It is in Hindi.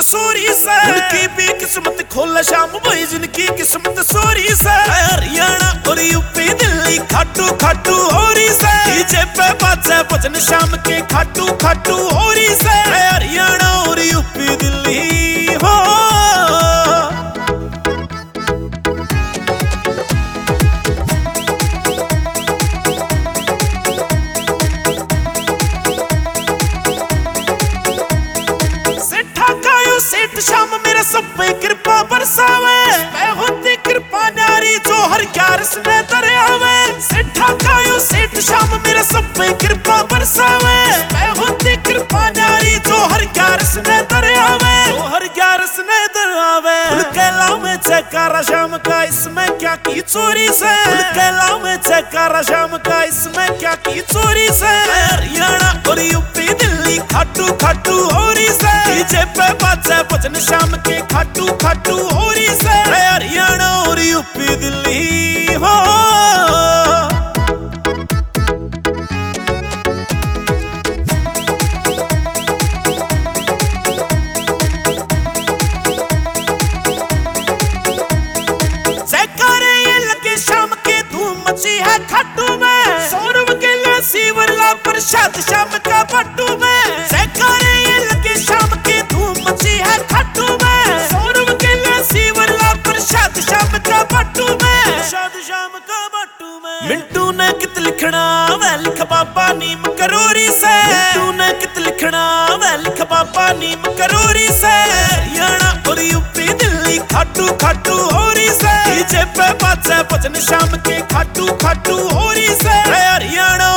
सोरी से, उनकी भी किस्मत खोला शाम भाई जिनकी किस्मत सोरी से। हरियाणा और यूपी दिल्ली खाटू खाटू होरी से, डीजे पे बाजे भजन शाम के खाटू खाटू होरी से। हरियाणा और यूपी दिल्ली हो सेठ शाम मेरे सब पे कृपा बरसावे, मैं होती कृपा नारी जो हर ग्यारस में दरियावे। सेठा कायो सेठ शाम मेरे सब पे कृपा बरसावे, मैं होती कृपा नारी जो हर ग्यारस में दरियावे, जो हर ग्यारस में दरियावे। कैला में चकारा शाम का इसमें क्या की चोरी से, कैला में चकारा शाम का इसमें क्या की चोरी से। हरियाणा और यूपी दिल्ली खाटू खाटू होरी से, डीजे पे बाजे भजन शाम के खाटू खाटू होरी से। हरियाणा और यूपी दिल्ली हो जयकारे ये लगे शाम के धूम मची है खाटू में, सौरभ के सीवर ला प्रसाद शाम का पट्टू में। जयकारे ये लगे शाम के धूम मची है खाटू में, सौरभ के सीवर ला प्रसाद शाम का पट्टू में, प्रसाद शाम का पट्टू में। मिंटू ने कित लिखना वह लिख बाबा नीम करोरी से, मिंटू ने कित लिखना वह लिख बाबा नीम करोरी से। हरियाणा और यूपी दिल्ली खाटू खाटू होरी से, डीजे पे बाजे भजन शाम के खाटू खाटू होरी से। हरियाणा